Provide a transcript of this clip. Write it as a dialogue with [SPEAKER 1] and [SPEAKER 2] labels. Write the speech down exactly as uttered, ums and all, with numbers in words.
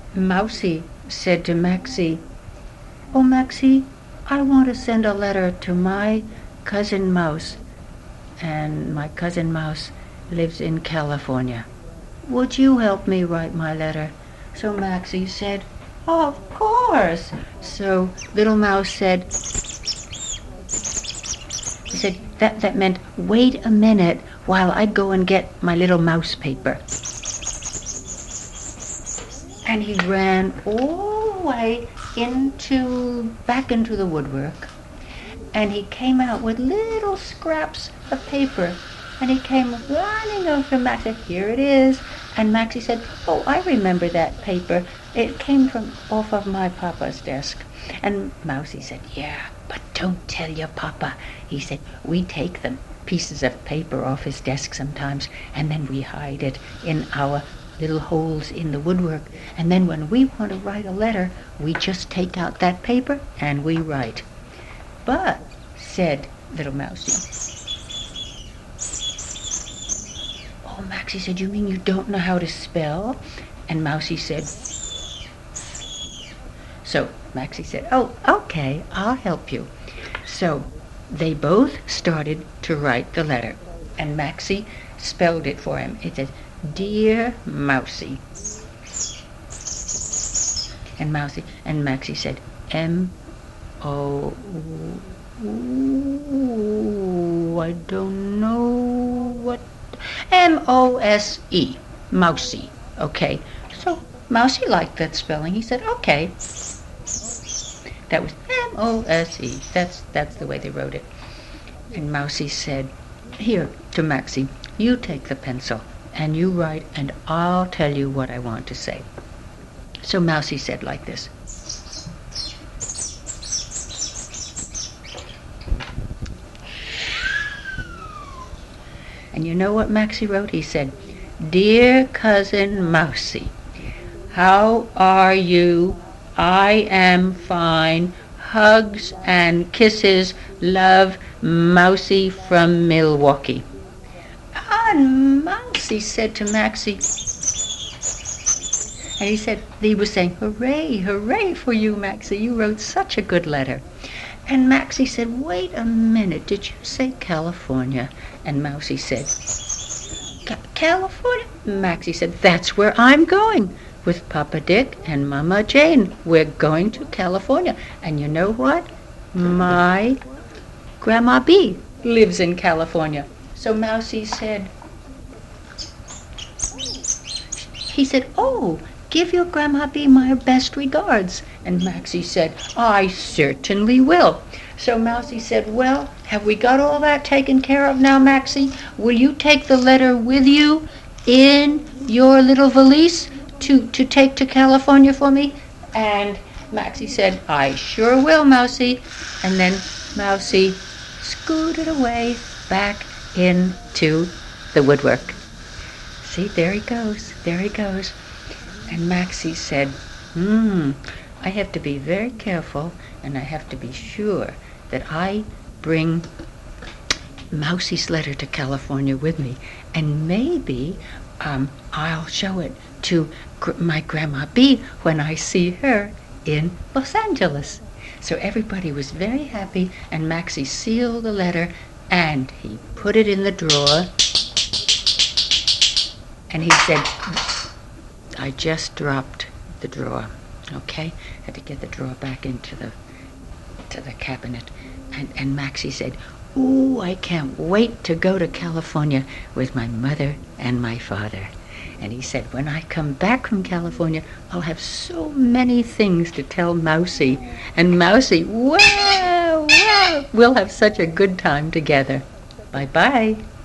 [SPEAKER 1] Mousie said to Maxie, "Oh, Maxie, I want to send a letter to my cousin Mouse, and my cousin Mouse lives in California. Would you help me write my letter?" So Maxie said, "Of course." So Little Mouse said, he said, that, that meant, "Wait a minute while I go and get my little mouse paper." And he ran all the way into, back into the woodwork. And he came out with little scraps of paper. And he came running over to Max and said, "Here it is." And Maxie said, "Oh, I remember that paper. It came from off of my papa's desk." And Mousie said, "Yeah, but don't tell your papa." He said, "We take the pieces of paper off his desk sometimes, and then we hide it in our little holes in the woodwork. And then when we want to write a letter, we just take out that paper and we write." "But," said Little Mousie. "Oh," Maxie said, "you mean you don't know how to spell?" And Mousie said, so Maxie said, "Oh, okay, I'll help you." So they both started to write the letter, and Maxie spelled it for him. It said, "Dear Mousie." And Mousie and Maxie said, M O I don't know what M O S E, Mousie. Okay. So Mousie liked that spelling. He said, "Okay." That was M O S E. That's that's the way they wrote it. And Mousie said, "Here," to Maxie, "you take the pencil and you write, and I'll tell you what I want to say." So Mousie said like this. And you know what Maxie wrote? He said, "Dear Cousin Mousie, how are you? I am fine. Hugs and kisses. Love, Mousie from Milwaukee." And Mousie said to Maxie, and he said, he was saying, "Hooray, hooray for you, Maxie. You wrote such a good letter." And Maxie said, "Wait a minute. Did you say California?" And Mousie said, "California?" Maxie said, "That's where I'm going with Papa Dick and Mama Jane. We're going to California. And you know what? My Grandma B lives in California." So Mousie said, he said, "Oh, give your Grandma B my best regards." And Maxie said, "I certainly will." So Mousie said, "Well, have we got all that taken care of now, Maxie? Will you take the letter with you in your little valise to, to take to California for me?" And Maxie said, "I sure will, Mousie." And then Mousie scooted away back into the woodwork. See, there he goes, there he goes. And Maxie said, hmm, I have to be very careful, and I have to be sure that I bring Mousie's letter to California with me, and maybe um, I'll show it to gr- my Grandma B when I see her in Los Angeles. So everybody was very happy, and Maxie sealed the letter, and he put it in the drawer, and he said, I just dropped the drawer, okay? Had to get the drawer back into the to the cabinet. And, and Maxie said, ooh, I can't wait to go to California with my mother and my father. And he said, when I come back from California, I'll have so many things to tell Mousie. And Mousie, wow, wow, we'll have such a good time together. Bye-bye.